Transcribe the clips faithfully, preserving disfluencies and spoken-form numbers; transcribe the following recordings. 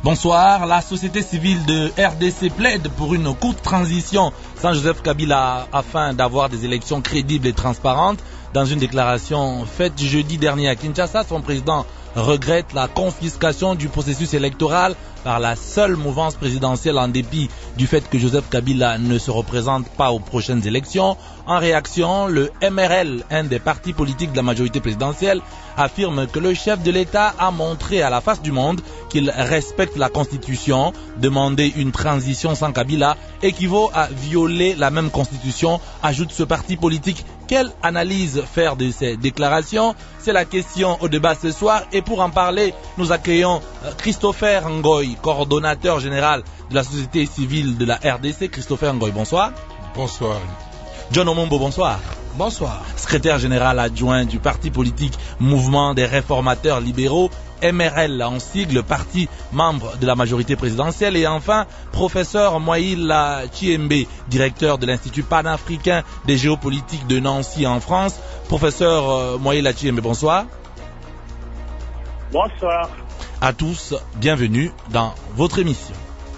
Bonsoir, la société civile de R D C plaide pour une courte transition sans Joseph Kabila afin d'avoir des élections crédibles et transparentes. Dans une déclaration faite jeudi dernier à Kinshasa, son président regrette la confiscation du processus électoral par la seule mouvance présidentielle en dépit du fait que Joseph Kabila ne se représente pas aux prochaines élections. En réaction, le M R L, un des partis politiques de la majorité présidentielle, affirme que le chef de l'État a montré à la face du monde qu'il respecte la Constitution. Demander une transition sans Kabila équivaut à violer la même Constitution, ajoute ce parti politique. Quelle analyse faire de ces déclarations? C'est la question au débat ce soir. Et pour en parler, nous accueillons Christopher Ngoy, coordonnateur général de la société civile de la R D C. Christopher Ngoy, bonsoir. Bonsoir. John Omombo, bonsoir. Bonsoir. Secrétaire général adjoint du parti politique Mouvement des réformateurs libéraux, M R L en sigle, parti membre de la majorité présidentielle. Et enfin, professeur Moïla Chiembe, directeur de l'Institut panafricain des géopolitiques de Nancy en France. Professeur euh, Moïla Chiembe, bonsoir. Bonsoir. À tous, bienvenue dans votre émission.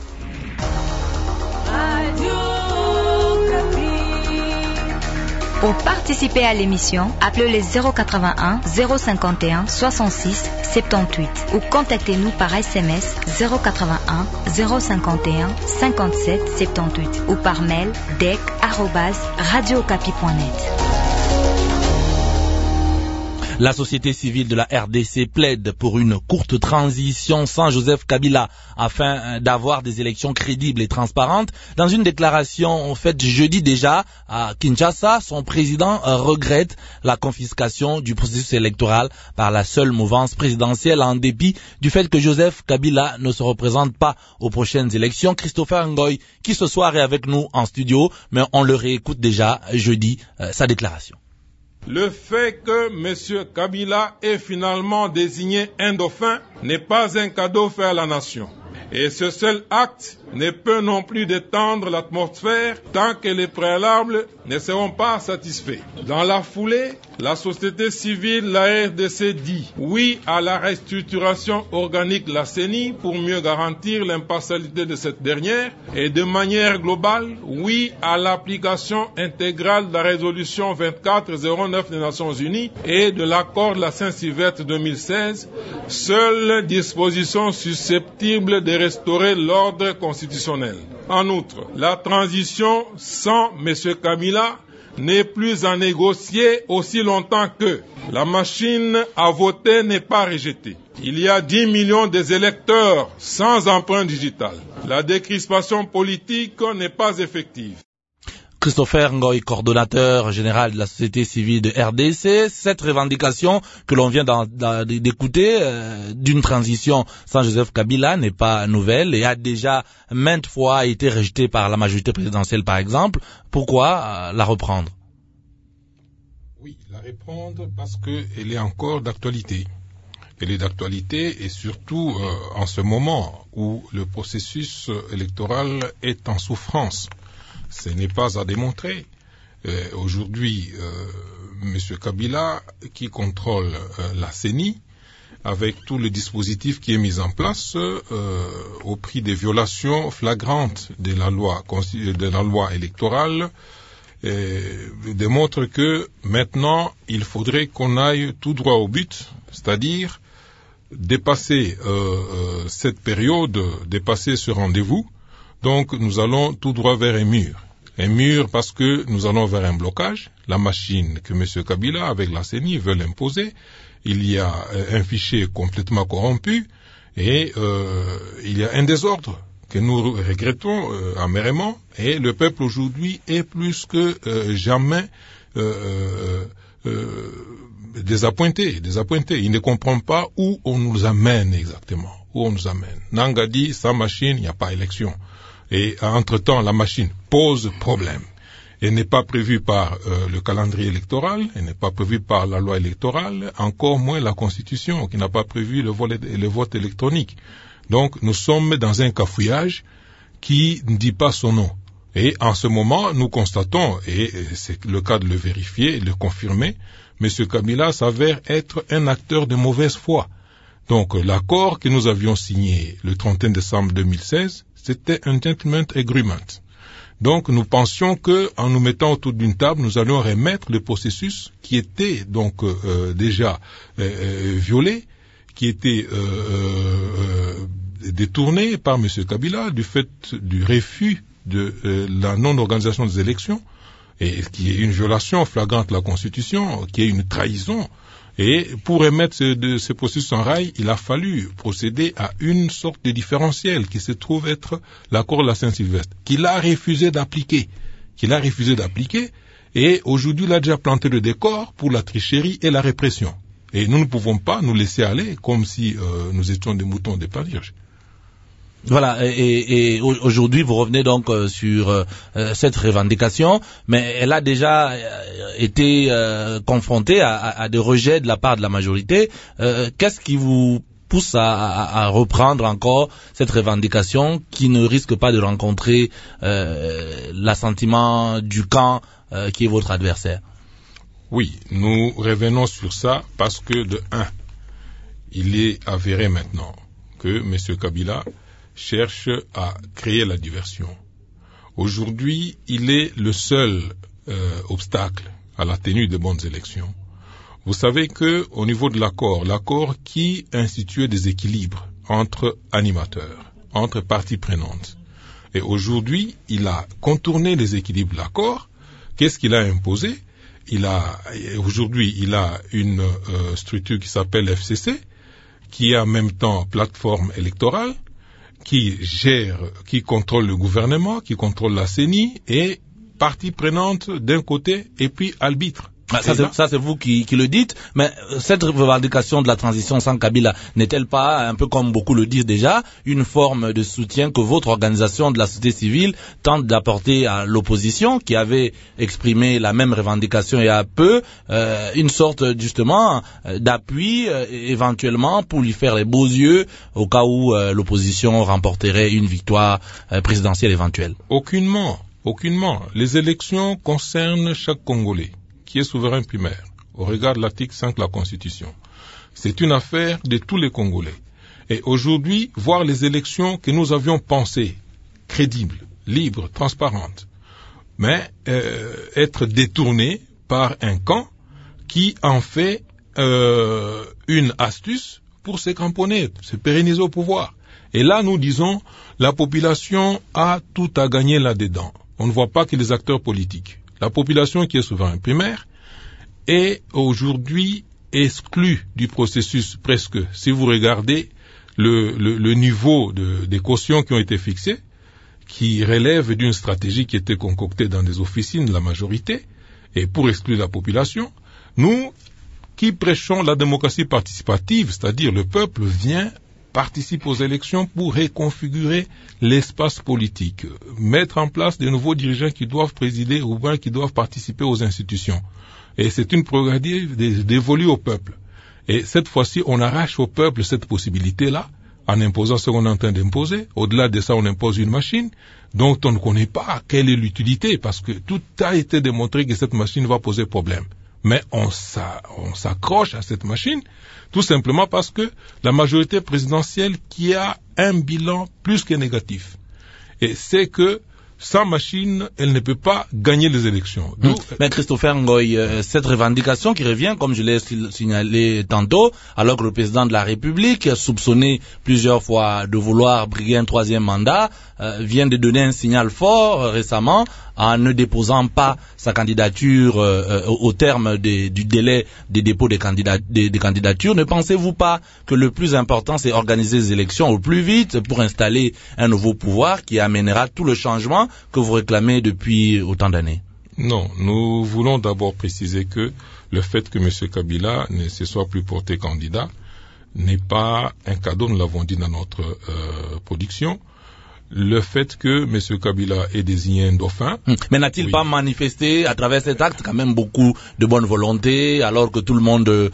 Pour participer à l'émission, appelez les zéro quatre-vingt-un zéro cinquante et un soixante-six soixante-dix-huit ou contactez-nous par S M S zéro quatre-vingt-un zéro cinquante et un cinquante-sept soixante-dix-huit ou par mail d e c arobase radio okapi point net. La société civile de la R D C plaide pour une courte transition sans Joseph Kabila afin d'avoir des élections crédibles et transparentes. Dans une déclaration faite jeudi déjà à Kinshasa, son président regrette la confiscation du processus électoral par la seule mouvance présidentielle en dépit du fait que Joseph Kabila ne se représente pas aux prochaines élections. Christopher Ngoy, qui ce soir est avec nous en studio, mais on le réécoute déjà jeudi, euh, sa déclaration. Le fait que M. Kabila ait finalement désigné un dauphin n'est pas un cadeau fait à la nation. Et ce seul acte ne peut non plus détendre l'atmosphère tant que les préalables ne seront pas satisfaits. Dans la foulée, la société civile, la R D C, dit oui à la restructuration organique de la C E N I pour mieux garantir l'impartialité de cette dernière et de manière globale, oui à l'application intégrale de la résolution vingt-quatre zéro neuf des Nations Unies et de l'accord de la Saint-Sylvestre deux mille seize, seule disposition susceptible de restaurer l'ordre constitutionnel. En outre, la transition sans M. Kabila n'est plus à négocier aussi longtemps que la machine à voter n'est pas rejetée. Il y a dix millions d'électeurs sans empreinte digitale. La décrispation politique n'est pas effective. Christopher Ngoy, coordonnateur général de la société civile de R D C, cette revendication que l'on vient d'écouter euh, d'une transition sans Joseph Kabila n'est pas nouvelle et a déjà maintes fois été rejetée par la majorité présidentielle par exemple. Pourquoi euh, la reprendre? Oui, la reprendre parce qu'elle est encore d'actualité. Elle est d'actualité et surtout euh, en ce moment où le processus électoral est en souffrance. Ce n'est pas à démontrer. Euh, aujourd'hui, euh, M. Kabila, qui contrôle euh, la C E N I, avec tout le dispositif qui est mis en place, euh, au prix des violations flagrantes de la loi, de la loi électorale, euh, démontre que maintenant, il faudrait qu'on aille tout droit au but, c'est-à-dire dépasser euh, euh, cette période, dépasser ce rendez-vous. Donc, nous allons tout droit vers un mur. Un mur parce que nous allons vers un blocage. La machine que M. Kabila, avec la C E N I, veut imposer. Il y a un fichier complètement corrompu et euh, il y a un désordre que nous regrettons euh, amèrement. Et le peuple aujourd'hui est plus que euh, jamais euh, euh, désappointé, désappointé. Il ne comprend pas où on nous amène exactement. Où on nous amène. Nanga dit, sans machine, il n'y a pas élection. Et entre-temps, la machine pose problème. Elle n'est pas prévue par euh, le calendrier électoral, elle n'est pas prévue par la loi électorale, encore moins la Constitution, qui n'a pas prévu le, volet, le vote électronique. Donc, nous sommes dans un cafouillage qui ne dit pas son nom. Et en ce moment, nous constatons, et c'est le cas de le vérifier et de le confirmer, M. Kabila s'avère être un acteur de mauvaise foi. Donc l'accord que nous avions signé le trente et un décembre deux mille seize, c'était un gentleman agreement. Donc nous pensions que en nous mettant autour d'une table, nous allions remettre le processus qui était donc euh, déjà euh, violé, qui était euh, euh, détourné par M. Kabila du fait du refus de euh, la non-organisation des élections, et qui est une violation flagrante de la Constitution, qui est une trahison. Et pour remettre ce, de, ce processus en rail, il a fallu procéder à une sorte de différentiel qui se trouve être l'accord de la Saint-Sylvestre, qu'il a refusé d'appliquer, qu'il a refusé d'appliquer, et aujourd'hui il a déjà planté le décor pour la tricherie et la répression. Et nous ne pouvons pas nous laisser aller comme si euh, nous étions des moutons des pâturages. Voilà, et, et aujourd'hui vous revenez donc euh, sur euh, cette revendication, mais elle a déjà euh, été euh, confrontée à, à, à des rejets de la part de la majorité. Euh, qu'est-ce qui vous pousse à, à, à reprendre encore cette revendication qui ne risque pas de rencontrer euh, l'assentiment du camp euh, qui est votre adversaire? Oui, nous revenons sur ça parce que de un, il est avéré maintenant que M. Kabila cherche à créer la diversion. Aujourd'hui, il est le seul euh, obstacle à la tenue de bonnes élections. Vous savez que au niveau de l'accord, l'accord qui instituait des équilibres entre animateurs, entre parties prenantes, et aujourd'hui, il a contourné les équilibres de l'accord. Qu'est-ce qu'il a imposé? Il a aujourd'hui, il a une euh, structure qui s'appelle F C C, qui est en même temps plateforme électorale, qui gère, qui contrôle le gouvernement, qui contrôle la C E N I, et partie prenante d'un côté, et puis arbitre. Ah, ça, c'est, ça c'est vous qui, qui le dites, mais cette revendication de la transition sans Kabila n'est-elle pas, un peu comme beaucoup le disent déjà, une forme de soutien que votre organisation de la société civile tente d'apporter à l'opposition, qui avait exprimé la même revendication il y a peu, euh, une sorte justement d'appui euh, éventuellement pour lui faire les beaux yeux au cas où euh, l'opposition remporterait une victoire euh, présidentielle éventuelle? Aucunement, aucunement. Les élections concernent chaque Congolais qui est souverain primaire, au regard de l'article cinq de la Constitution. C'est une affaire de tous les Congolais. Et aujourd'hui, voir les élections que nous avions pensées crédibles, libres, transparentes, mais euh, être détournées par un camp qui en fait euh, une astuce pour se cramponner, se pérenniser au pouvoir. Et là, nous disons, la population a tout à gagner là-dedans. On ne voit pas que les acteurs politiques. La population qui est souverain primaire est aujourd'hui exclue du processus presque. Si vous regardez le, le, le niveau de, des cautions qui ont été fixées, qui relèvent d'une stratégie qui était concoctée dans des officines de la majorité, et pour exclure la population, nous qui prêchons la démocratie participative, c'est-à-dire le peuple vient participe aux élections pour reconfigurer l'espace politique, mettre en place de nouveaux dirigeants qui doivent présider ou bien qui doivent participer aux institutions. Et c'est une prérogative dévolue au peuple. Et cette fois-ci, on arrache au peuple cette possibilité-là, en imposant ce qu'on est en train d'imposer. Au-delà de ça, on impose une machine dont on ne connaît pas quelle est l'utilité, parce que tout a été démontré que cette machine va poser problème. Mais on s'accroche à cette machine tout simplement parce que la majorité présidentielle qui a un bilan plus que négatif. Et c'est que sans machine, elle ne peut pas gagner les élections. Mmh. Mais Christopher Ngoy, euh, cette revendication qui revient, comme je l'ai signalé tantôt, alors que le président de la République, soupçonné plusieurs fois de vouloir briguer un troisième mandat, euh, vient de donner un signal fort euh, récemment en ne déposant pas sa candidature euh, au, au terme de, du délai de dépôt des, candidats, des, des candidatures. Ne pensez-vous pas que le plus important, c'est organiser les élections au plus vite pour installer un nouveau pouvoir qui amènera tout le changement que vous réclamez depuis autant d'années? Non, nous voulons d'abord préciser que le fait que M. Kabila ne se soit plus porté candidat n'est pas un cadeau, nous l'avons dit dans notre euh, production. Le fait que M. Kabila ait désigné un dauphin... Hum. Mais n'a-t-il oui. pas manifesté à travers cet acte quand même beaucoup de bonne volonté, alors que tout le monde euh,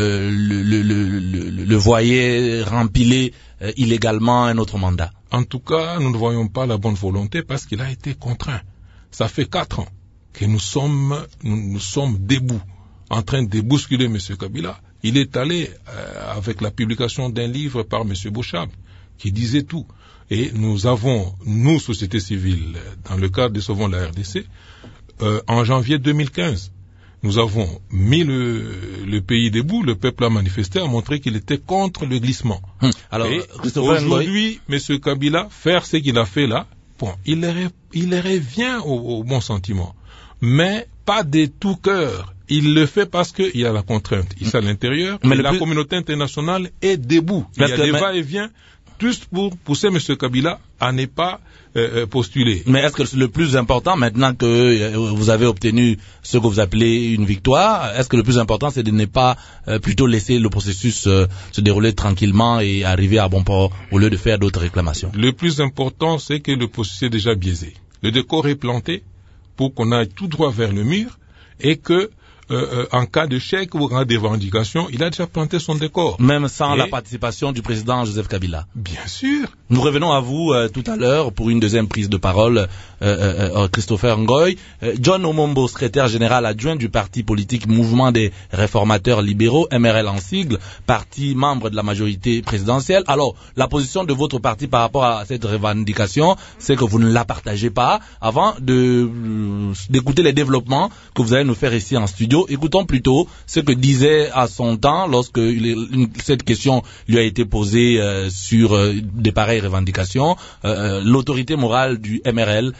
le, le, le, le, le voyait rempiler euh, illégalement un autre mandat? En tout cas, nous ne voyons pas la bonne volonté parce qu'il a été contraint. Ça fait quatre ans que nous sommes, nous, nous sommes debout, en train de bousculer M. Kabila, Il est allé euh, avec la publication d'un livre par M. Bouchab, qui disait tout. Et nous avons, nous, société civile, dans le cadre de Sauvons la R D C, euh, en janvier deux mille quinze, nous avons mis le, le pays debout, le peuple a manifesté, a montré qu'il était contre le glissement. Hum. Alors, et aujourd'hui, M. Kabila, faire ce qu'il a fait là, bon, il, ré, il revient au, au bon sentiment, mais pas de tout cœur. Il le fait parce qu'il y a la contrainte ici à l'intérieur, mais la plus... communauté internationale est debout. Il y a des va-et-vient, juste pour pousser M. Kabila à ne pas euh, postuler. Mais est-ce que le plus important, maintenant que vous avez obtenu ce que vous appelez une victoire, est-ce que le plus important, c'est de ne pas euh, plutôt laisser le processus euh, se dérouler tranquillement et arriver à bon port au lieu de faire d'autres réclamations? Le plus important, c'est que le processus est déjà biaisé. Le décor est planté pour qu'on aille tout droit vers le mur et que Euh, euh, en cas d'échec ou en revendication, il a déjà planté son décor. Même sans et... la participation du président Joseph Kabila. Bien sûr. Nous revenons à vous euh, tout à l'heure pour une deuxième prise de parole, euh, euh, Christopher Ngoy. Euh, John Omombo, secrétaire général adjoint du parti politique Mouvement des réformateurs libéraux, M R L en sigle, parti membre de la majorité présidentielle. Alors, la position de votre parti par rapport à cette revendication, c'est que vous ne la partagez pas. Avant de, euh, d'écouter les développements que vous allez nous faire ici en studio, écoutons plutôt ce que disait à son temps, lorsque une, cette question lui a été posée euh, sur euh, des pareilles revendications, euh, l'autorité morale du M R L,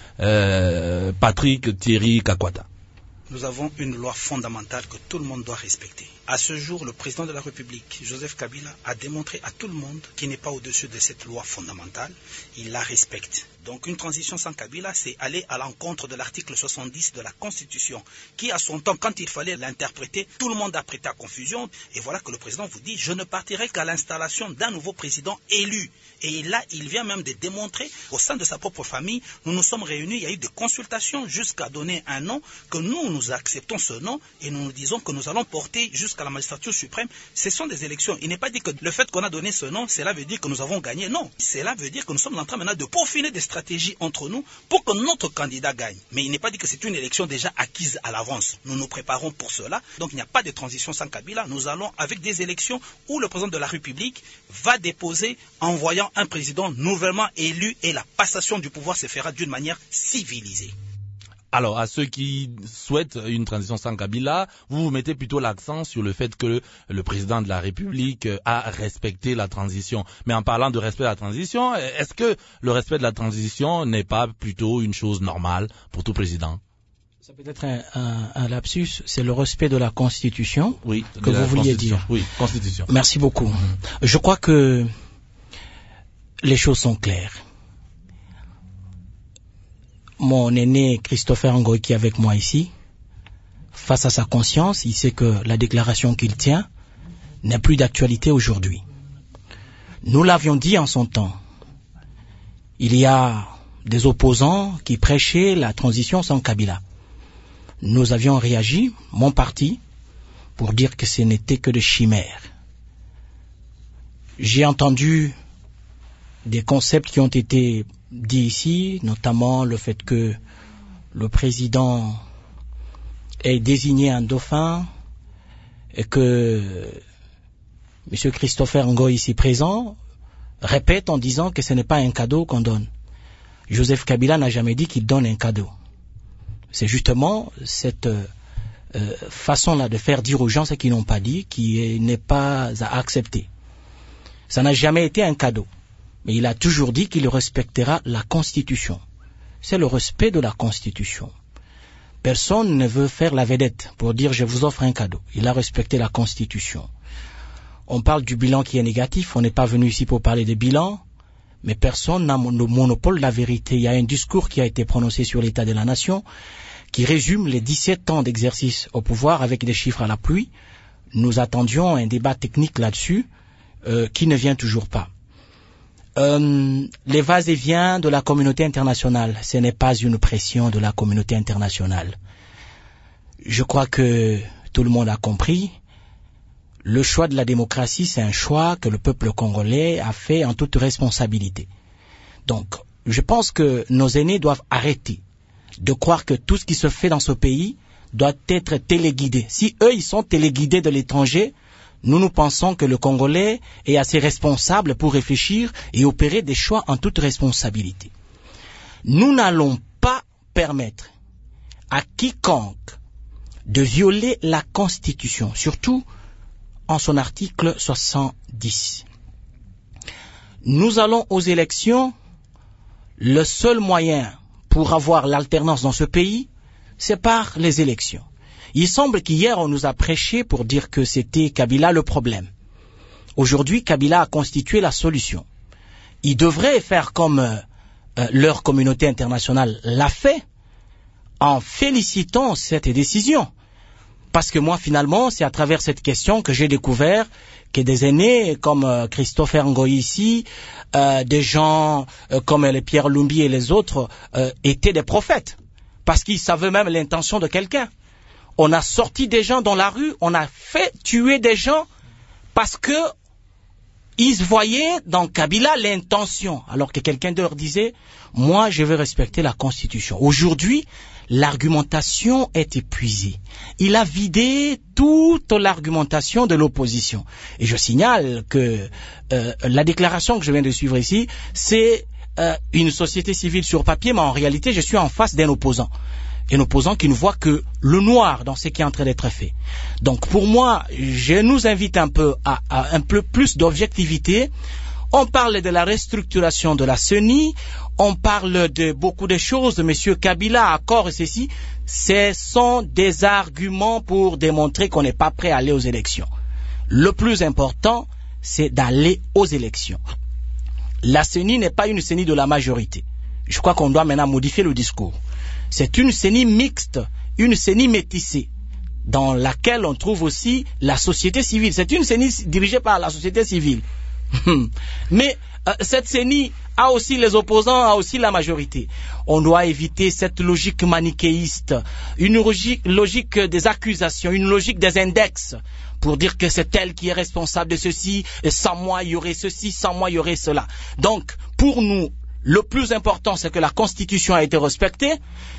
euh, Patrick Thierry Kakwata. Nous avons une loi fondamentale que tout le monde doit respecter. À ce jour, le président de la République, Joseph Kabila, a démontré à tout le monde qu'il n'est pas au-dessus de cette loi fondamentale. Il la respecte. Donc une transition sans Kabila, c'est aller à l'encontre de l'article soixante-dix de la Constitution, qui à son temps, quand il fallait l'interpréter, tout le monde a prêté à confusion. Et voilà que le président vous dit, je ne partirai qu'à l'installation d'un nouveau président élu. Et là, il vient même de démontrer, au sein de sa propre famille, nous nous sommes réunis, il y a eu des consultations jusqu'à donner un nom, que nous, nous acceptons ce nom, et nous nous disons que nous allons porter jusqu'à la magistrature suprême. Ce sont des élections. Il n'est pas dit que le fait qu'on a donné ce nom, cela veut dire que nous avons gagné. Non, cela veut dire que nous sommes en train maintenant de peaufiner des stratégie entre nous pour que notre candidat gagne. Mais il n'est pas dit que c'est une élection déjà acquise à l'avance. Nous nous préparons pour cela. Donc il n'y a pas de transition sans Kabila. Nous allons avec des élections où le président de la République va déposer en voyant un président nouvellement élu et la passation du pouvoir se fera d'une manière civilisée. Alors, à ceux qui souhaitent une transition sans Kabila, vous vous mettez plutôt l'accent sur le fait que le président de la République a respecté la transition. Mais en parlant de respect de la transition, est-ce que le respect de la transition n'est pas plutôt une chose normale pour tout président? Ça peut être un, un, un lapsus, c'est le respect de la Constitution oui, que vous vouliez dire. Oui, Constitution. Merci beaucoup. Mmh. Je crois que les choses sont claires. Mon aîné Christopher Ngoy qui est avec moi ici, face à sa conscience, il sait que la déclaration qu'il tient n'a plus d'actualité aujourd'hui. Nous l'avions dit en son temps. Il y a des opposants qui prêchaient la transition sans Kabila. Nous avions réagi, mon parti, pour dire que ce n'était que des chimères. J'ai entendu des concepts qui ont été dit ici, notamment le fait que le président ait désigné un dauphin et que M. Christopher Ngoy ici présent répète en disant que ce n'est pas un cadeau qu'on donne. Joseph Kabila n'a jamais dit qu'il donne un cadeau. C'est justement cette euh, façon-là de faire dire aux gens ce qu'ils n'ont pas dit qui n'est pas à accepter. Ça n'a jamais été un cadeau. Mais il a toujours dit qu'il respectera la Constitution. C'est le respect de la Constitution. Personne ne veut faire la vedette pour dire je vous offre un cadeau. Il a respecté la Constitution. On parle du bilan qui est négatif. On n'est pas venu ici pour parler de bilan. Mais personne n'a le monopole de la vérité. Il y a un discours qui a été prononcé sur l'état de la nation qui résume les dix-sept ans d'exercice au pouvoir avec des chiffres à la pluie. Nous attendions un débat technique là-dessus euh, qui ne vient toujours pas. Euh, les va-et-vient de la communauté internationale, ce n'est pas une pression de la communauté internationale. Je crois que tout le monde a compris. Le choix de la démocratie, c'est un choix que le peuple congolais a fait en toute responsabilité. Donc, je pense que nos aînés doivent arrêter de croire que tout ce qui se fait dans ce pays doit être téléguidé. Si eux, ils sont téléguidés de l'étranger, nous nous pensons que le Congolais est assez responsable pour réfléchir et opérer des choix en toute responsabilité. Nous n'allons pas permettre à quiconque de violer la Constitution, surtout en son article soixante-dix. Nous allons aux élections, le seul moyen pour avoir l'alternance dans ce pays, c'est par les élections. Il semble qu'hier on nous a prêché pour dire que c'était Kabila le problème. Aujourd'hui, Kabila a constitué la solution. Ils devraient faire comme euh, euh, leur communauté internationale l'a fait, en félicitant cette décision. Parce que moi, finalement, c'est à travers cette question que j'ai découvert que des aînés comme euh, Christopher Ngoyi ici, euh, des gens euh, comme les Pierre Lumbi et les autres, euh, étaient des prophètes. Parce qu'ils savaient même l'intention de quelqu'un. On a sorti des gens dans la rue, on a fait tuer des gens parce que ils voyaient dans Kabila l'intention, alors que quelqu'un leur disait « Moi, je veux respecter la Constitution ». Aujourd'hui, l'argumentation est épuisée. Il a vidé toute l'argumentation de l'opposition. Et je signale que euh, la déclaration que je viens de suivre ici, c'est euh, une société civile sur papier, mais en réalité, je suis en face d'un opposant. Un opposant qui ne voit que le noir dans ce qui est en train d'être fait. Donc pour moi, je nous invite un peu à, à un peu plus d'objectivité. On parle de la restructuration de la C E N I, on parle de beaucoup de choses, de M. Kabila, accord et ceci. Ce sont des arguments pour démontrer qu'on n'est pas prêt à aller aux élections. Le plus important, c'est d'aller aux élections. La C E N I n'est pas une C E N I de la majorité. Je crois qu'on doit maintenant modifier le discours. C'est une C E N I mixte, une C E N I métissée, dans laquelle on trouve aussi la société civile. C'est une C E N I dirigée par la société civile. Mais euh, cette C E N I a aussi les opposants, a aussi la majorité. On doit éviter cette logique manichéiste, une logique, logique des accusations, une logique des index, pour dire que c'est elle qui est responsable de ceci, et sans moi il y aurait ceci, sans moi il y aurait cela. Donc, pour nous, le plus important, c'est que la Constitution a été respectée.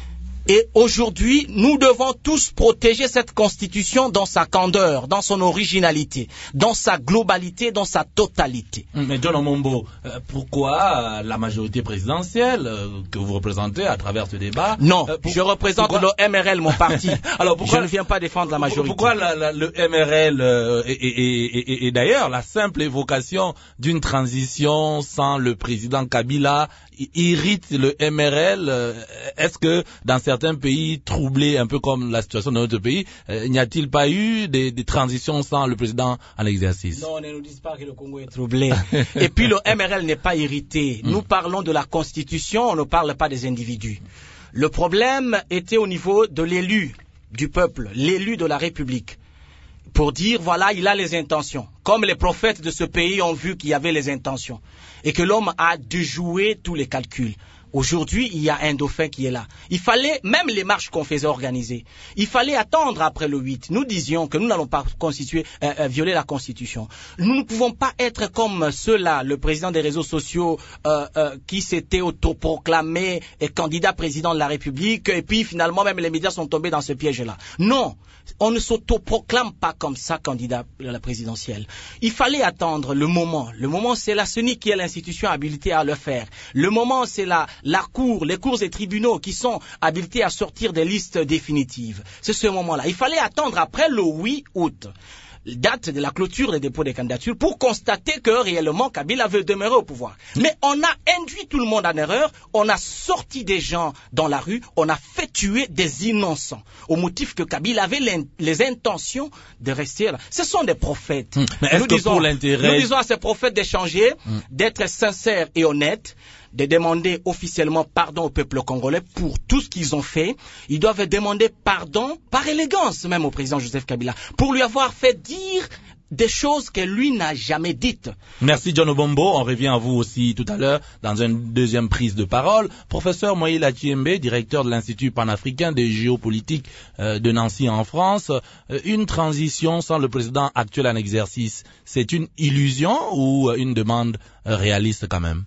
Et aujourd'hui, nous devons tous protéger cette Constitution dans sa candeur, dans son originalité, dans sa globalité, dans sa totalité. Mais John Omombo, euh, pourquoi euh, la majorité présidentielle euh, que vous représentez à travers ce débat? Non, euh, pour, je représente pourquoi... le M R L, mon parti. Alors pourquoi, je ne viens pas défendre la majorité. Pourquoi la, la, le M R L euh, et, et, et, et, et d'ailleurs la simple évocation d'une transition sans le président Kabila irrite le M R L? euh, Est-ce que dans certains pays troublés, un peu comme la situation de notre pays, euh, n'y a-t-il pas eu des, des transitions sans le président en exercice? Non, ne nous disent pas que le Congo est troublé. Et puis le M R L n'est pas irrité. Nous mm. parlons de la Constitution, on ne parle pas des individus. Le problème était au niveau de l'élu du peuple, l'élu de la République, pour dire, voilà, il a les intentions. Comme les prophètes de ce pays ont vu qu'il y avait les intentions. Et que l'homme a déjoué tous les calculs. Aujourd'hui, il y a un dauphin qui est là. Il fallait, même les marches qu'on faisait organiser, il fallait attendre après le huit. Nous disions que nous n'allons pas constituer, euh, euh, violer la Constitution. Nous ne pouvons pas être comme ceux-là, le président des réseaux sociaux euh, euh, qui s'était autoproclamé candidat président de la République, et puis finalement même les médias sont tombés dans ce piège-là. Non, on ne s'autoproclame pas comme ça candidat à la présidentielle. Il fallait attendre le moment. Le moment, c'est la C E N I qui est l'institution habilitée à le faire. Le moment, c'est la la cour, les cours et tribunaux qui sont habilités à sortir des listes définitives. C'est ce moment-là. Il fallait attendre après le huit août, date de la clôture des dépôts des candidatures, pour constater que réellement Kabila veut demeurer au pouvoir. Mais on a induit tout le monde en erreur, on a sorti des gens dans la rue, on a fait tuer des innocents, au motif que Kabila avait les intentions de rester là. Ce sont des prophètes. Hum, mais est-ce nous, que disons, pour l'intérêt... nous disons à ces prophètes d'échanger, hum. d'être sincères et honnêtes, de demander officiellement pardon au peuple congolais pour tout ce qu'ils ont fait. Ils doivent demander pardon, par élégance même au président Joseph Kabila, pour lui avoir fait dire des choses que lui n'a jamais dites. Merci John Omombo, on revient à vous aussi tout à l'heure dans une deuxième prise de parole. Professeur Moïla Chiembe, directeur de l'Institut panafricain de géopolitique euh, de Nancy en France, euh, une transition sans le président actuel en exercice, c'est une illusion ou une demande euh, réaliste quand même?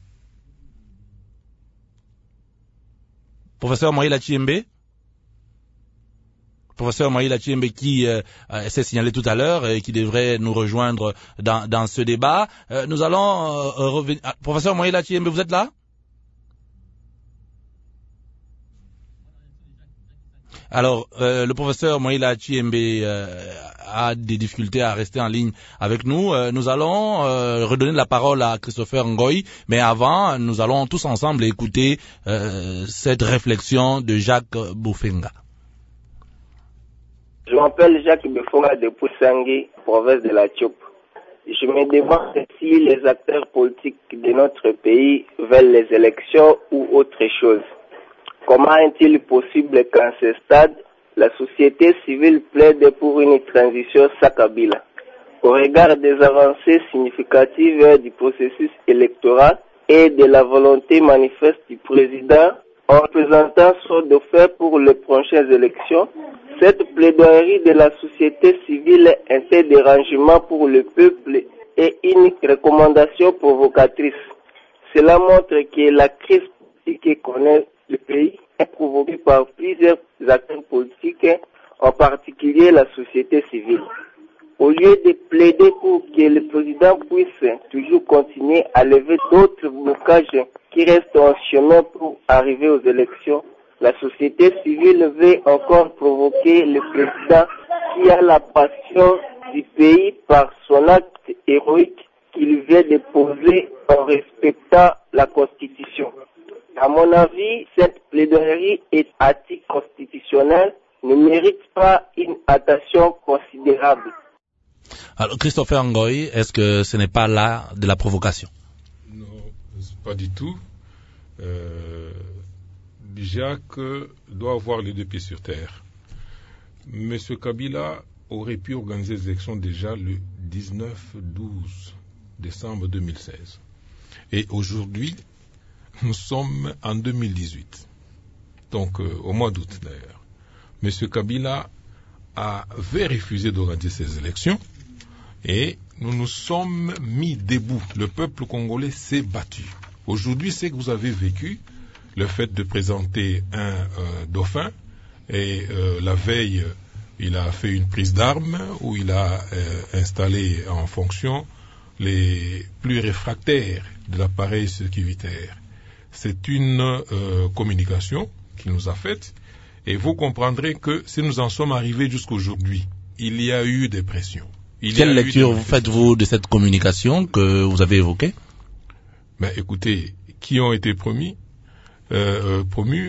Professeur Moïla Chiembe? professeur Moïla Chiembe qui euh, s'est signalé tout à l'heure et qui devrait nous rejoindre dans, dans ce débat. Euh, nous allons euh, revenir. Ah, professeur Moïla Chiembe, vous êtes là? Alors, euh, le professeur Moïla Chiembe euh, a des difficultés à rester en ligne avec nous. Euh, nous allons euh, redonner la parole à Christopher Ngoy, mais avant, nous allons tous ensemble écouter euh, cette réflexion de Jacques Boufenga. Je m'appelle Jacques Boufenga de Poussangui, province de la Tchoup. Je me demande si les acteurs politiques de notre pays veulent les élections ou autre chose. Comment est-il possible qu'à ce stade, la société civile plaide pour une transition sans Kabila? Au regard des avancées significatives du processus électoral et de la volonté manifeste du président en présentant son dauphin pour les prochaines élections, cette plaidoirie de la société civile est un dérangement pour le peuple et une recommandation provocatrice. Cela montre que la crise politique connaît le pays est provoqué par plusieurs acteurs politiques, en particulier la société civile. Au lieu de plaider pour que le président puisse toujours continuer à lever d'autres blocages qui restent en chemin pour arriver aux élections, la société civile veut encore provoquer le président qui a la passion du pays par son acte héroïque qu'il vient de poser en respectant la Constitution. À mon avis, cette plaidoirie est anticonstitutionnelle, ne mérite pas une attention considérable. Alors, Christopher Ngoy, est-ce que ce n'est pas là de la provocation? Non, pas du tout. Euh, Jacques doit avoir les deux pieds sur terre. Monsieur Kabila aurait pu organiser les élections déjà le dix-neuf douze décembre deux mille seize. Et aujourd'hui, nous sommes en deux mille dix-huit, donc euh, au mois d'août d'ailleurs. Monsieur Kabila avait refusé d'organiser ces élections et nous nous sommes mis debout. Le peuple congolais s'est battu. Aujourd'hui, c'est que vous avez vécu le fait de présenter un euh, dauphin et euh, la veille, il a fait une prise d'armes où il a euh, installé en fonction les plus réfractaires de l'appareil sécuritaire. C'est une euh, communication qu'il nous a faite et vous comprendrez que si nous en sommes arrivés jusqu'aujourd'hui, il y a eu des pressions. Il Quelle lecture vous faites-vous de cette communication que vous avez évoquée? Ben, écoutez, qui ont été promis, euh, promus,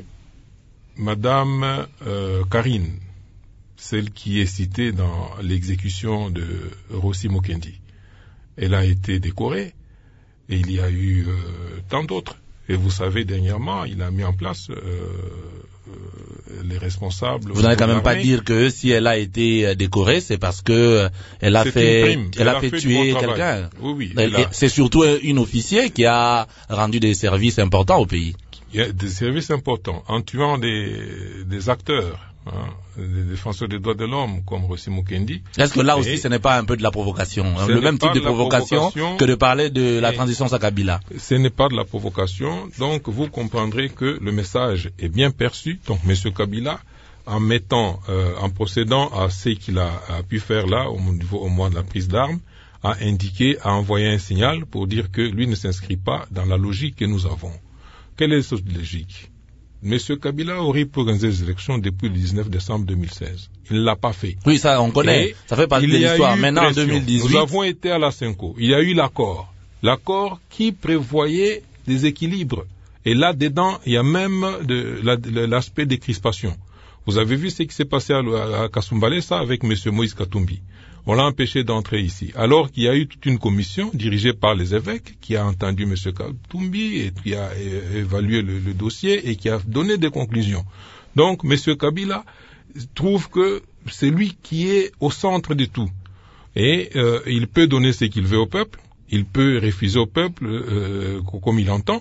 Madame euh, Karine, celle qui est citée dans l'exécution de Rossi Mokendi. Elle a été décorée et il y a eu euh, tant d'autres. Et vous savez, dernièrement, il a mis en place euh, euh, les responsables. Vous n'allez quand même pas dire que si elle a été décorée, c'est parce que elle a fait, elle, elle a fait, fait tuer quelqu'un. Oui, oui. Elle, a... C'est surtout une officier qui a rendu des services importants au pays. Il y a des services importants en tuant des, des acteurs. Hein, des défenseurs des droits de l'homme comme Rossi Mokendi. Est-ce que là aussi et ce n'est pas un peu de la provocation, hein, le même type de provocation, provocation que de parler de la transition sans Kabila? Ce n'est pas de la provocation, donc vous comprendrez que le message est bien perçu. Donc M. Kabila, en mettant, euh, en procédant à ce qu'il a, a pu faire là au, niveau, au mois de la prise d'armes, a indiqué, a envoyé un signal pour dire que lui ne s'inscrit pas dans la logique que nous avons. Quelle est cette logique? M. Kabila aurait pu organiser les élections depuis le dix-neuf décembre deux mille seize. Il ne l'a pas fait. Oui, ça, on connaît. Et ça fait partie de l'histoire. Maintenant, pression. En deux mille dix-huit. Nous avons été à la Cinco. Il y a eu l'accord. L'accord qui prévoyait des équilibres. Et là-dedans, il y a même de, la, de, l'aspect des crispations. Vous avez vu ce qui s'est passé à, à Kasumbalesa avec M. Moïse Katumbi. On l'a empêché d'entrer ici. Alors qu'il y a eu toute une commission dirigée par les évêques qui a entendu M. Katumbi et qui a é- évalué le, le dossier et qui a donné des conclusions. Donc, M. Kabila trouve que c'est lui qui est au centre de tout. Et euh, il peut donner ce qu'il veut au peuple, il peut refuser au peuple euh, comme il entend,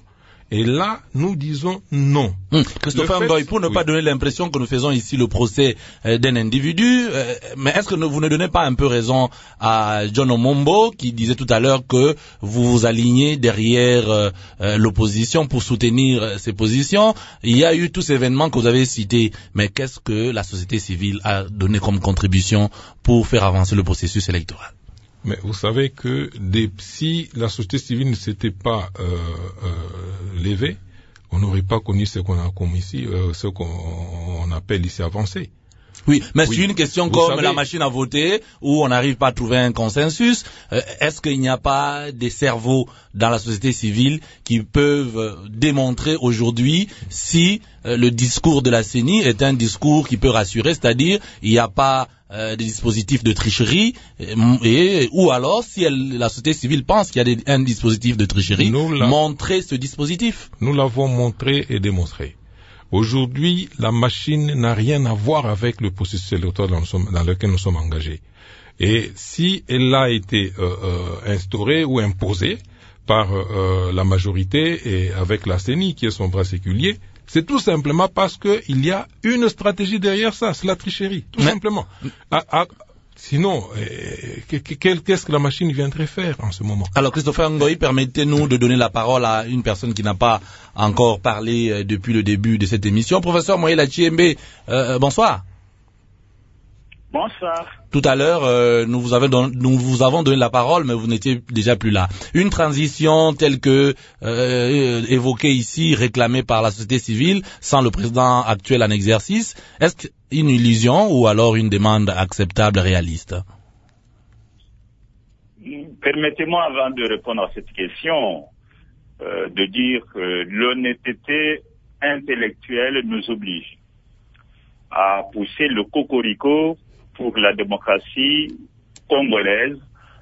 Et là, nous disons non. Hum. Christopher Ngoy, pour ne oui. pas donner l'impression que nous faisons ici le procès euh, d'un individu, euh, mais est-ce que vous ne donnez pas un peu raison à John Omombo qui disait tout à l'heure que vous vous alignez derrière euh, euh, l'opposition pour soutenir euh, ses positions? Il y a eu tous ces événements que vous avez cités, mais qu'est-ce que la société civile a donné comme contribution pour faire avancer le processus électoral? Mais vous savez que des, si la société civile ne s'était pas euh, euh, levée, on n'aurait pas connu ce qu'on a comme ici, euh, ce qu'on appelle ici avancé. Oui, mais oui. Sur une question vous comme savez, la machine à voter, où on n'arrive pas à trouver un consensus, euh, est-ce qu'il n'y a pas des cerveaux dans la société civile qui peuvent démontrer aujourd'hui si euh, le discours de la C E N I est un discours qui peut rassurer, c'est-à-dire il n'y a pas Euh, des dispositifs de tricherie, et, et ou alors si elle, la société civile pense qu'il y a des, un dispositif de tricherie, montrer ce dispositif. Nous l'avons montré et démontré. Aujourd'hui, la machine n'a rien à voir avec le processus électoral dans, sommes, dans lequel nous sommes engagés. Et si elle a été euh, euh, instaurée ou imposée par euh, la majorité et avec la C E N I qui est son bras séculier, c'est tout simplement parce qu'il y a une stratégie derrière ça, c'est la tricherie, tout Mais... simplement. À, à, sinon, euh, qu'est-ce que la machine viendrait faire en ce moment? Alors Christopher Ngoy, permettez-nous de donner la parole à une personne qui n'a pas encore parlé euh, depuis le début de cette émission. Professeur Moïla Chiembe, euh, bonsoir. Bonsoir. Tout à l'heure, euh, nous, vous avez don- nous vous avons donné la parole, mais vous n'étiez déjà plus là. Une transition telle que euh, évoquée ici, réclamée par la société civile, sans le président actuel en exercice, est-ce une illusion ou alors une demande acceptable, réaliste? Permettez-moi, avant de répondre à cette question, euh, de dire que l'honnêteté intellectuelle nous oblige à pousser le cocorico pour la démocratie congolaise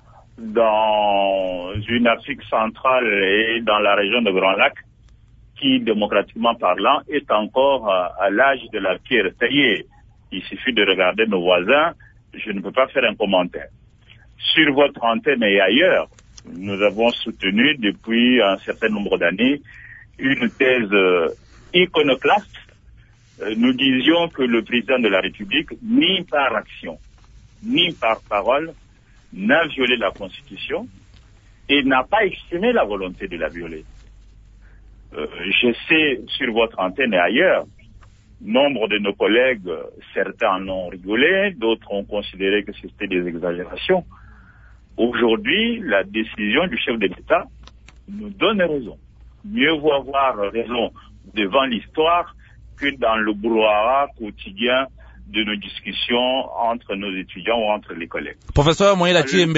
dans une Afrique centrale et dans la région de Grand Lac qui, démocratiquement parlant, est encore à, à l'âge de la pierre taillée. Il suffit de regarder nos voisins, je ne peux pas faire un commentaire. Sur votre antenne et ailleurs, nous avons soutenu depuis un certain nombre d'années une thèse euh, iconoclaste. Nous disions que le président de la République, ni par action, ni par parole, n'a violé la Constitution et n'a pas exprimé la volonté de la violer. Euh, je sais, sur votre antenne et ailleurs, nombre de nos collègues, certains en ont rigolé, d'autres ont considéré que c'était des exagérations. Aujourd'hui, la décision du chef de l'État nous donne raison. Mieux vaut avoir raison devant l'histoire que dans le brouhaha quotidien de nos discussions entre nos étudiants ou entre les collègues. Professeur Moïla Chiembe,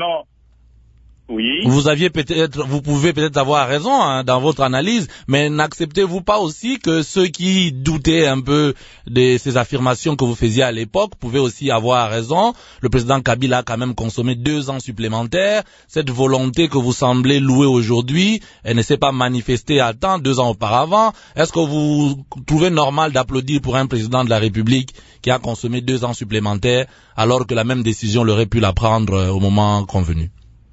oui. Vous aviez peut-être, vous pouvez peut-être avoir raison hein, dans votre analyse, mais n'acceptez-vous pas aussi que ceux qui doutaient un peu de ces affirmations que vous faisiez à l'époque pouvaient aussi avoir raison? Le président Kabila a quand même consommé deux ans supplémentaires. Cette volonté que vous semblez louer aujourd'hui, elle ne s'est pas manifestée à temps deux ans auparavant. Est-ce que vous trouvez normal d'applaudir pour un président de la République qui a consommé deux ans supplémentaires alors que la même décision l'aurait pu la prendre au moment convenu?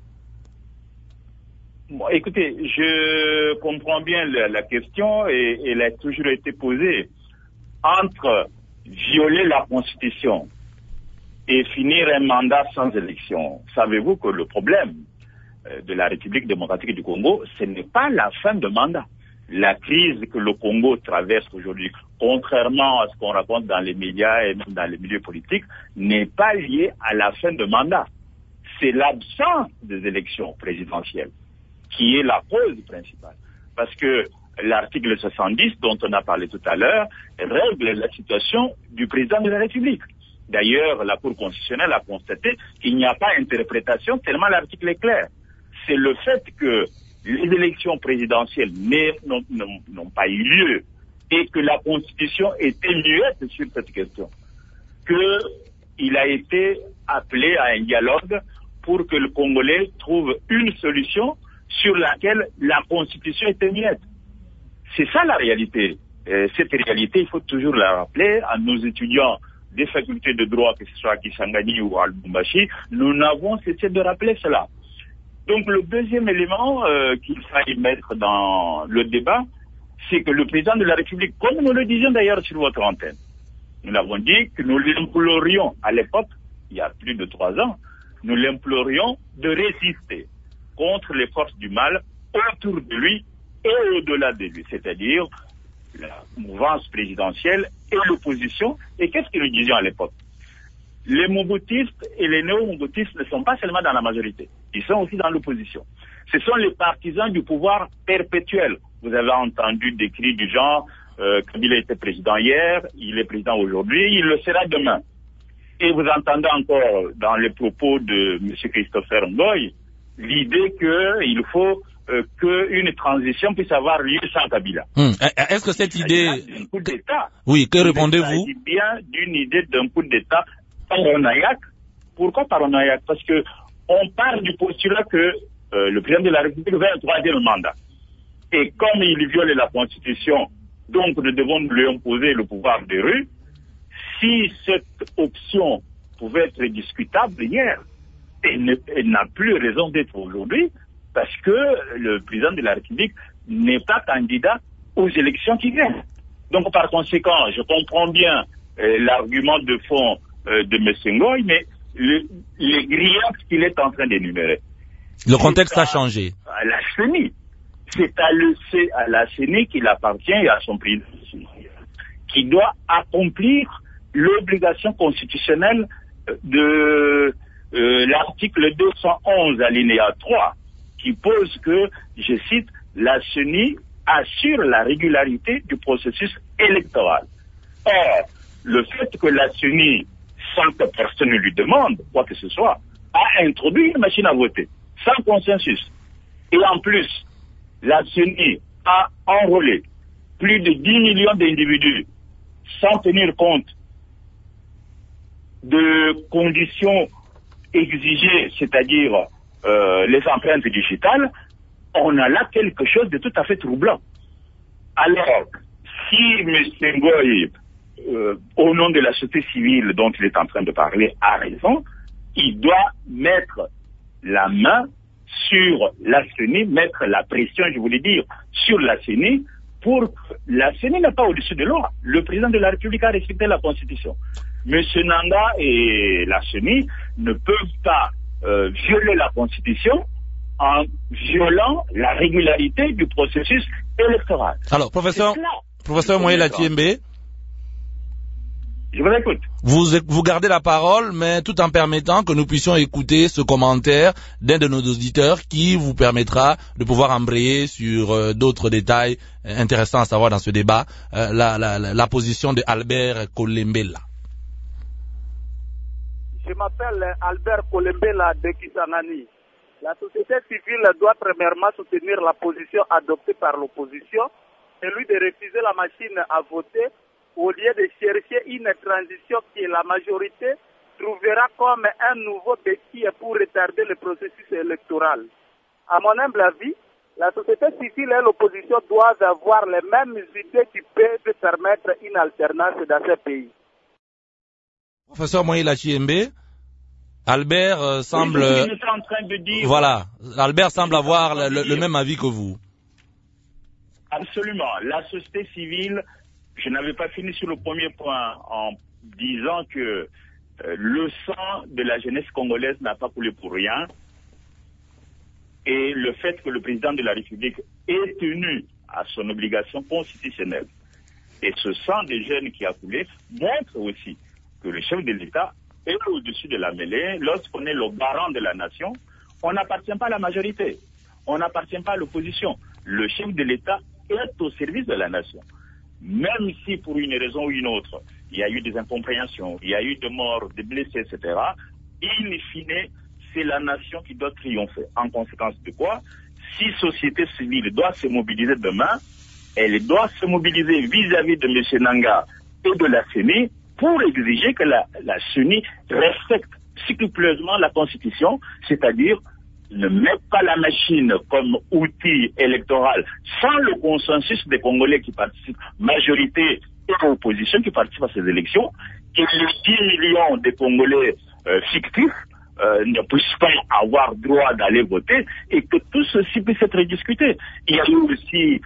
Bon, écoutez, je comprends bien la, la question et, et elle a toujours été posée. Entre violer la Constitution et finir un mandat sans élection, savez-vous que le problème de la République démocratique du Congo, ce n'est pas la fin de mandat. La crise que le Congo traverse aujourd'hui, contrairement à ce qu'on raconte dans les médias et même dans les milieux politiques, n'est pas liée à la fin de mandat. C'est l'absence des élections présidentielles qui est la cause principale. Parce que l'article soixante-dix, dont on a parlé tout à l'heure, règle la situation du président de la République. D'ailleurs, la Cour constitutionnelle a constaté qu'il n'y a pas d'interprétation tellement l'article est clair. C'est le fait que les élections présidentielles n'ont pas eu lieu et que la Constitution était muette sur cette question, qu'il a été appelé à un dialogue pour que le Congolais trouve une solution sur laquelle la Constitution était muette. C'est ça la réalité. Et cette réalité, il faut toujours la rappeler à nos étudiants des facultés de droit, que ce soit à Kisangani ou à Lubumbashi. Nous n'avons cessé de rappeler cela. Donc le deuxième élément euh, qu'il faille mettre dans le débat, c'est que le président de la République, comme nous le disions d'ailleurs sur votre antenne, nous l'avons dit que nous l'implorions à l'époque, il y a plus de trois ans, nous l'implorions de résister contre les forces du mal autour de lui et au-delà de lui, c'est-à-dire la mouvance présidentielle et l'opposition. Et qu'est-ce que nous disions à l'époque? Les mobutistes et les néo-mobutistes ne sont pas seulement dans la majorité, ils sont aussi dans l'opposition. Ce sont les partisans du pouvoir perpétuel. Vous avez entendu des cris du genre euh, Kabila était président hier, il est président aujourd'hui, il le sera demain. Et vous entendez encore dans les propos de M. Christopher Ngoy l'idée qu'il faut euh, qu'une transition puisse avoir lieu sans Kabila. Hum. Est-ce que cette idée... d'un coup d'État. Oui, que répondez-vous? Il s'agit bien d'une idée d'un coup d'État paranoïaque. Pourquoi paranoïaque? Parce que on part du postulat que euh, le président de la République veut un troisième mandat. Et comme il viole la Constitution, donc nous devons lui imposer le pouvoir des rues. Si cette option pouvait être discutable hier, elle, elle n'a plus raison d'être aujourd'hui, parce que le président de la République n'est pas candidat aux élections qui viennent. Donc par conséquent, je comprends bien euh, l'argument de fond euh, de M. Ngoy, mais le, les griefs qu'il est en train d'énumérer. Le contexte a changé. À la C E N I. C'est à, le, à la C E N I qu'il appartient et à son président qui doit accomplir l'obligation constitutionnelle de euh, l'article deux cent onze alinéa trois qui pose que, je cite, la C E N I assure la régularité du processus électoral. Or, le fait que la C E N I, sans que personne ne lui demande quoi que ce soit, a introduit une machine à voter, sans consensus. Et en plus, la C E N I a enrôlé plus de dix millions d'individus sans tenir compte de conditions exigées, c'est-à-dire euh, les empreintes digitales. On a là quelque chose de tout à fait troublant. Alors, si M. Ngoy, euh, au nom de la société civile dont il est en train de parler, a raison, il doit mettre la main sur la C E N I, mettre la pression, je voulais dire, sur la C E N I, pour que la C E N I n'est pas au-dessus de loi. Le président de la République a respecté la Constitution. M. Nanga et la C E N I ne peuvent pas euh, violer la Constitution en violant la régularité du processus électoral. Alors, professeur, professeur Moïla Tiembe, je vous écoute. Vous, vous gardez la parole, mais tout en permettant que nous puissions écouter ce commentaire d'un de nos auditeurs qui vous permettra de pouvoir embrayer sur euh, d'autres détails euh, intéressants à savoir dans ce débat, euh, la, la, la, la position de Albert Kolembela. Je m'appelle Albert Kolembela de Kisangani. La société civile doit premièrement soutenir la position adoptée par l'opposition et lui de refuser la machine à voter au lieu de chercher une transition que la majorité trouvera comme un nouveau défi pour retarder le processus électoral. À mon humble avis, la société civile et l'opposition doivent avoir les mêmes idées qui peuvent permettre une alternance dans ce pays. Professeur Moïla Chiembe, Albert euh, semble... Oui, je suis en train de dire... Voilà, Albert semble avoir le, le même avis que vous. Absolument. La société civile, je n'avais pas fini sur le premier point en disant que euh, le sang de la jeunesse congolaise n'a pas coulé pour rien. Et le fait que le président de la République est tenu à son obligation constitutionnelle et ce sang des jeunes qui a coulé montre aussi que le chef de l'État est au-dessus de la mêlée. Lorsqu'on est le garant de la nation, on n'appartient pas à la majorité, on n'appartient pas à l'opposition. Le chef de l'État est au service de la nation. Même si pour une raison ou une autre, il y a eu des incompréhensions, il y a eu des morts, des blessés, et cetera, in fine, c'est la nation qui doit triompher. En conséquence de quoi, si société civile doit se mobiliser demain, elle doit se mobiliser vis-à-vis de M. Nanga et de la C E N I pour exiger que la, la C E N I respecte scrupuleusement la Constitution, c'est-à-dire ne met pas la machine comme outil électoral sans le consensus des Congolais qui participent, majorité et opposition qui participent à ces élections, et les dix millions de Congolais euh, fictifs euh, ne puissent pas avoir droit d'aller voter et que tout ceci puisse être discuté. Il y a eu aussi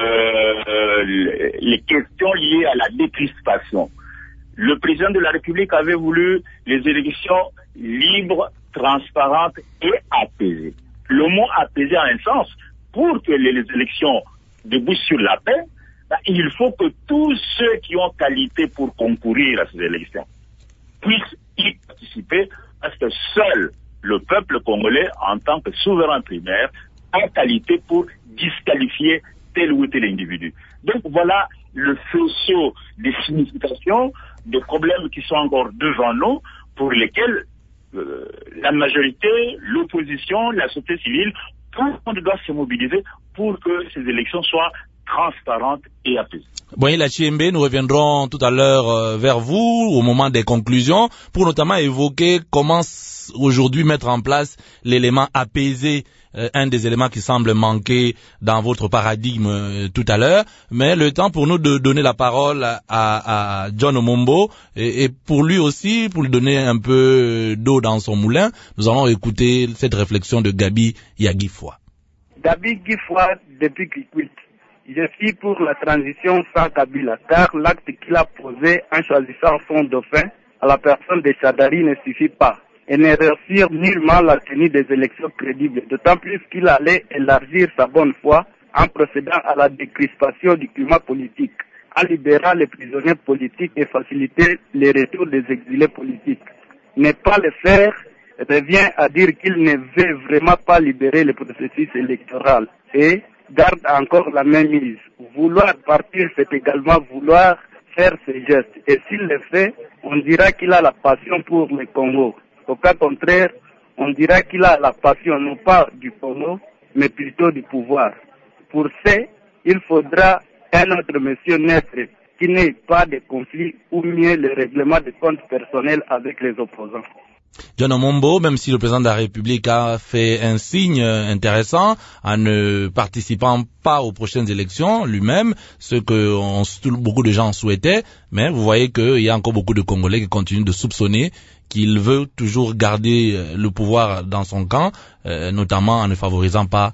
euh, les questions liées à la décrispation. Le président de la République avait voulu les élections libres, transparentes et apaisées. Le mot apaisé a un sens. Pour que les élections débouchent sur la paix, il faut que tous ceux qui ont qualité pour concourir à ces élections puissent y participer, parce que seul le peuple congolais, en tant que souverain primaire, a qualité pour disqualifier tel ou tel individu. Donc voilà le faisceau des significations, des problèmes qui sont encore devant nous, pour lesquels euh, la majorité, l'opposition, la société civile, tout le monde doit se mobiliser pour que ces élections soient transparentes et apaisées. Bon, la Chiembe, nous reviendrons tout à l'heure euh, vers vous au moment des conclusions pour notamment évoquer comment aujourd'hui mettre en place l'élément apaisé, euh, un des éléments qui semble manquer dans votre paradigme euh, tout à l'heure. Mais le temps pour nous de donner la parole à, à John Omombo et, et pour lui aussi, pour lui donner un peu d'eau dans son moulin, nous allons écouter cette réflexion de Gabi Yaguifoua. Gabi Yaguifoua depuis Kikwit. Je suis pour la transition sans Kabila, car l'acte qu'il a posé en choisissant son dauphin à la personne de Chadari ne suffit pas et ne réussir nullement la tenue des élections crédibles, d'autant plus qu'il allait élargir sa bonne foi en procédant à la décrispation du climat politique, en libérant les prisonniers politiques et faciliter les retours des exilés politiques. Ne pas le faire revient à dire qu'il ne veut vraiment pas libérer le processus électoral et garde encore la même mise. Vouloir partir, c'est également vouloir faire ses gestes. Et s'il le fait, on dira qu'il a la passion pour le Congo. Au cas contraire, on dira qu'il a la passion non pas du Congo, mais plutôt du pouvoir. Pour ce, il faudra un autre monsieur naître qui n'ait pas de conflit ou mieux le règlement de comptes personnels avec les opposants. John Omombo, même si le président de la République a fait un signe intéressant en ne participant pas aux prochaines élections lui-même, ce que on, beaucoup de gens souhaitaient, mais vous voyez qu'il y a encore beaucoup de Congolais qui continuent de soupçonner qu'il veut toujours garder le pouvoir dans son camp, euh, notamment en ne favorisant pas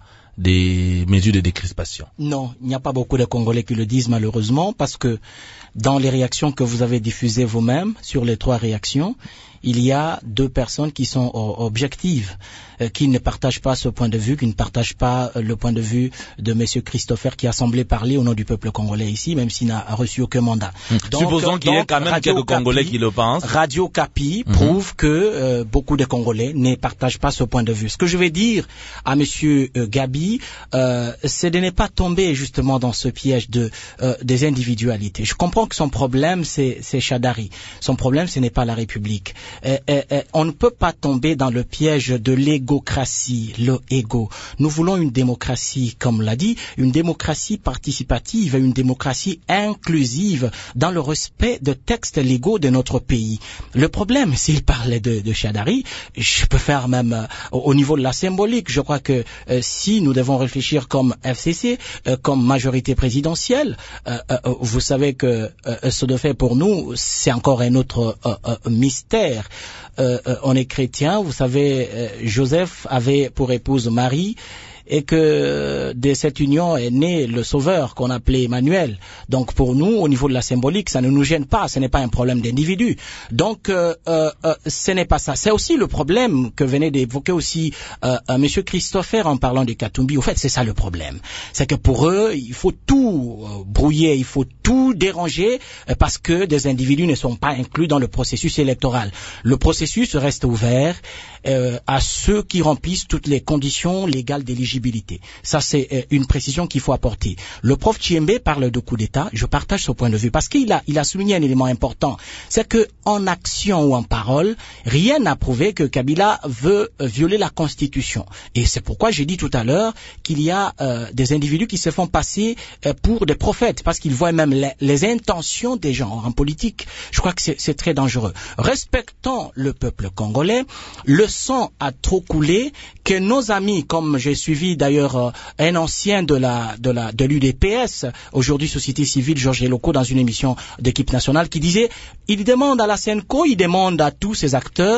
des mesures de décrispation. Non, il n'y a pas beaucoup de Congolais qui le disent malheureusement, parce que dans les réactions que vous avez diffusées vous-même, sur les trois réactions, il y a deux personnes qui sont objectives, euh, qui ne partagent pas ce point de vue, qui ne partagent pas euh, le point de vue de monsieur Christopher qui a semblé parler au nom du peuple congolais ici, même s'il n'a reçu aucun mandat. Hum. Donc, Supposons qu'il y ait quand même Radio quelques Congolais Kapi, qui le pensent. Radio Kapi hum. prouve que euh, beaucoup de Congolais ne partagent pas ce point de vue. Ce que je vais dire à monsieur euh, Gabi, euh, c'est de ne pas tomber justement dans ce piège de euh, des individualités. Je comprends que son problème, c'est, c'est Chadari. Son problème, ce n'est pas la République. Euh, euh, euh, on ne peut pas tomber dans le piège de l'égocratie, le égo. Nous voulons une démocratie, comme l'a dit, une démocratie participative, une démocratie inclusive dans le respect de textes légaux de notre pays. Le problème, s'il parlait de, de Chadari, je peux faire même euh, au niveau de la symbolique. Je crois que euh, si nous devons réfléchir comme F C C, euh, comme majorité présidentielle, euh, euh, vous savez que euh, ce de fait pour nous, c'est encore un autre euh, euh, mystère. Euh, euh, on est chrétien, vous savez, euh, Joseph avait pour épouse Marie, et que de cette union est né le sauveur qu'on appelait Emmanuel. Donc pour nous, au niveau de la symbolique, ça ne nous gêne pas, ce n'est pas un problème d'individu. Donc euh, euh, ce n'est pas ça. C'est aussi le problème que venait d'évoquer aussi euh, euh, monsieur Christopher en parlant de Katumbi. Au fait, c'est ça le problème. C'est que pour eux, il faut tout euh, brouiller, il faut tout déranger euh, parce que des individus ne sont pas inclus dans le processus électoral. Le processus reste ouvert euh, à ceux qui remplissent toutes les conditions légales d'éligibilité. Ça, c'est euh, une précision qu'il faut apporter. Le prof Chiembe parle de coup d'État. Je partage ce point de vue parce qu'il a, il a souligné un élément important. C'est que en action ou en parole, rien n'a prouvé que Kabila veut euh, violer la Constitution. Et c'est pourquoi j'ai dit tout à l'heure qu'il y a euh, des individus qui se font passer euh, pour des prophètes parce qu'ils voient même les, les intentions des gens en politique. Je crois que c'est, c'est très dangereux. Respectons le peuple congolais. Le sang a trop coulé que nos amis, comme j'ai suivi d'ailleurs euh, un ancien de la de la de l'U D P S, aujourd'hui société civile, Georges Eloko, dans une émission d'équipe nationale, qui disait, il demande à la Senco, il demande à tous ces acteurs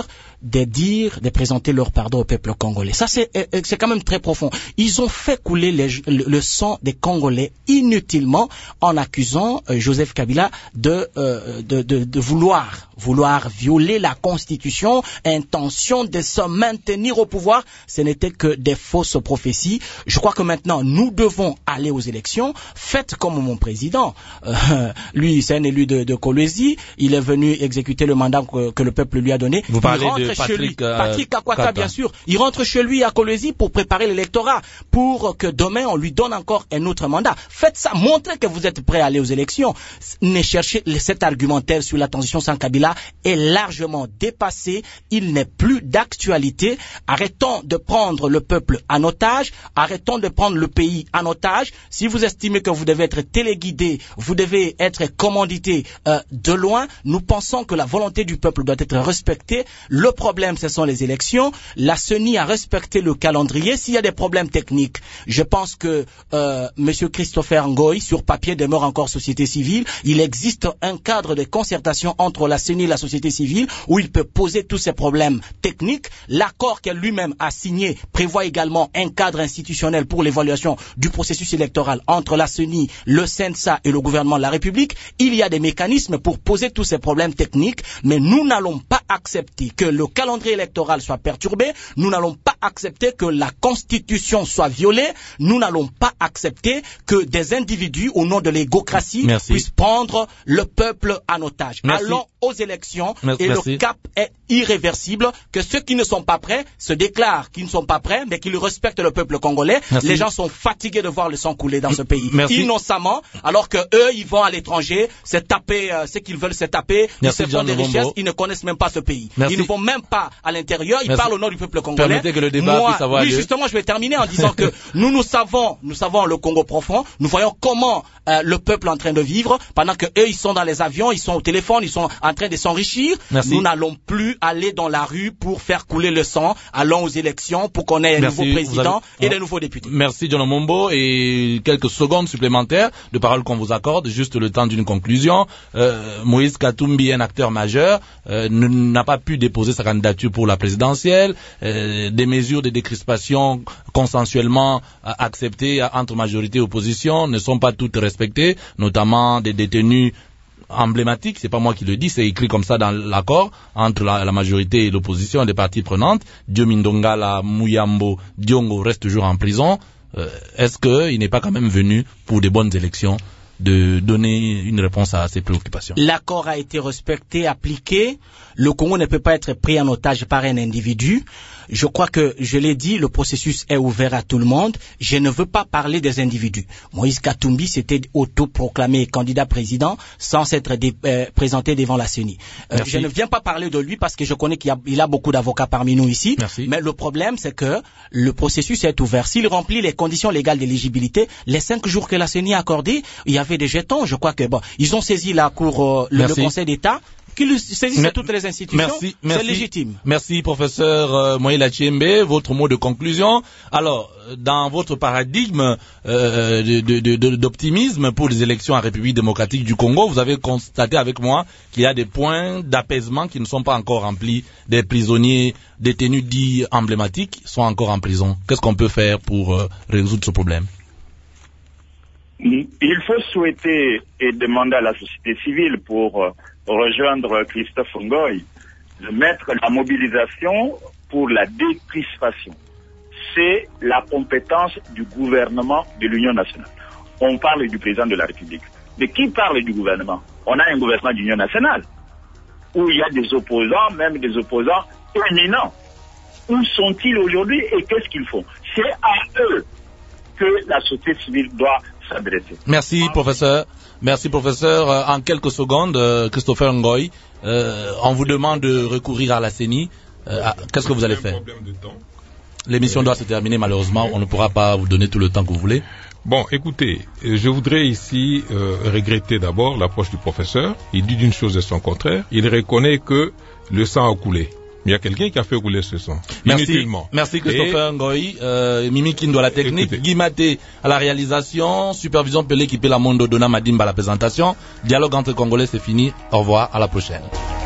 de dire, de présenter leur pardon au peuple congolais. Ça, c'est, c'est quand même très profond. Ils ont fait couler les, le, le sang des Congolais inutilement en accusant euh, Joseph Kabila de, euh, de, de, de vouloir, vouloir violer la Constitution, intention de se maintenir au pouvoir. Ce n'était que des fausses prophéties. Je crois que maintenant, nous devons aller aux élections. Faites comme mon président. Euh, lui, c'est un élu de, de Kolwezi. Il est venu exécuter le mandat que, que le peuple lui a donné. Vous parlez de Patrick, chez lui. Euh, Patrick Kakwata, bien sûr. Il rentre chez lui à Kolwezi pour préparer l'électorat, pour que demain on lui donne encore un autre mandat. Faites ça, montrez que vous êtes prêt à aller aux élections. Ne cherchez cet argumentaire sur la transition sans Kabila est largement dépassé. Il n'est plus d'actualité. Arrêtons de prendre le peuple en otage. Arrêtons de prendre le pays en otage. Si vous estimez que vous devez être téléguidé, vous devez être commandité euh, de loin. Nous pensons que la volonté du peuple doit être respectée. Le problème, ce sont les élections. La C E N I a respecté le calendrier. S'il y a des problèmes techniques, je pense que euh, M. Christopher Ngoy, sur papier, demeure encore société civile. Il existe un cadre de concertation entre la C E N I et la société civile où il peut poser tous ces problèmes techniques. L'accord qu'elle lui-même a signé prévoit également un cadre institutionnel pour l'évaluation du processus électoral entre la C E N I, le C E N S A et le gouvernement de la République. Il y a des mécanismes pour poser tous ces problèmes techniques, mais nous n'allons pas accepter que le calendrier électoral soit perturbé, nous n'allons pas accepter que la Constitution soit violée, nous n'allons pas accepter que des individus, au nom de l'égocratie, Merci. puissent prendre le peuple en otage. Merci. Allons aux élections Merci. et Merci. le cap est irréversible, que ceux qui ne sont pas prêts se déclarent qu'ils ne sont pas prêts, mais qu'ils respectent le peuple congolais. Merci. Les gens sont fatigués de voir le sang couler dans ce pays, Merci. innocemment, alors que eux, ils vont à l'étranger, se taper euh, ce qu'ils veulent se taper, Merci, ils se font John des Lumumba. richesses, ils ne connaissent même pas ce pays. Merci. Ils ne vont même pas à l'intérieur, ils Merci. parlent au nom du peuple congolais. Permettez que le débat Moi, puisse avoir oui, lieu. justement, je vais terminer en disant que nous, nous savons, nous savons le Congo profond, nous voyons comment euh, le peuple est en train de vivre, pendant que eux, ils sont dans les avions, ils sont au téléphone, ils sont en train de s'enrichir. Merci. Nous n'allons plus aller dans la rue pour faire couler le sang. Allons aux élections pour qu'on ait un Merci. nouveau président avez... et des nouveaux députés. Merci John Mombo, et quelques secondes supplémentaires de parole qu'on vous accorde, juste le temps d'une conclusion. Euh, Moïse Katumbi, un acteur majeur, euh, n'a pas pu déposer sa candidature pour la présidentielle. Euh, des mesures de décrispation consensuellement acceptées entre majorité et opposition ne sont pas toutes respectées, notamment des détenus emblématique, c'est pas moi qui le dis, c'est écrit comme ça dans l'accord entre la, la majorité et l'opposition et les parties prenantes. Diomindongala, Muyambo, Diongo reste toujours en prison. Euh, est-ce qu'il n'est pas quand même venu pour des bonnes élections de donner une réponse à ces préoccupations? L'accord a été respecté, appliqué. Le Congo ne peut pas être pris en otage par un individu. Je crois que, je l'ai dit, le processus est ouvert à tout le monde. Je ne veux pas parler des individus. Moïse Katumbi s'était autoproclamé candidat président sans s'être dé, euh, présenté devant la C E N I. Euh, je ne viens pas parler de lui parce que je connais qu'il y a, il a beaucoup d'avocats parmi nous ici. Merci. Mais le problème, c'est que le processus est ouvert. S'il remplit les conditions légales d'éligibilité, les cinq jours que la C E N I a accordés, il y avait des jetons. Je crois que bon, ils ont saisi la Cour, euh, le, le Conseil d'État. Qu'ils saisissent Me- toutes les institutions, merci, merci, c'est légitime. Merci, professeur euh, Moïla Tchembe. Votre mot de conclusion. Alors, dans votre paradigme euh, de, de, de, d'optimisme pour les élections en République démocratique du Congo, vous avez constaté avec moi qu'il y a des points d'apaisement qui ne sont pas encore remplis. Des prisonniers détenus dits emblématiques sont encore en prison. Qu'est-ce qu'on peut faire pour euh, résoudre ce problème? Il faut souhaiter et demander à la société civile pour euh, rejoindre Christophe Ngoy de mettre la mobilisation pour la décrispation. C'est la compétence du gouvernement de l'Union nationale. On parle du président de la République. Mais qui parle du gouvernement? On a un gouvernement d'Union nationale où il y a des opposants, même des opposants éminents. Où sont-ils aujourd'hui et qu'est-ce qu'ils font? C'est à eux que la société civile doit s'adresser. Merci, professeur. Merci, professeur. Euh, en quelques secondes, euh, Christopher Ngoy, euh, on vous demande de recourir à la C E N I. Euh, à, qu'est-ce que vous allez faire? L'émission doit se terminer, malheureusement. On ne pourra pas vous donner tout le temps que vous voulez. Bon, écoutez, je voudrais ici euh, regretter d'abord l'approche du professeur. Il dit d'une chose et son contraire. Il reconnaît que le sang a coulé. Mais il y a quelqu'un qui a fait couler ce sang. Merci, inutilement. merci Christopher et... Ngoy, euh, Mimi Kindo à la technique, écoutez. Guy Maté à la réalisation, supervision Pelé qui paie la Mondo Dona Madimba à la présentation. Dialogue entre Congolais, c'est fini. Au revoir, à la prochaine.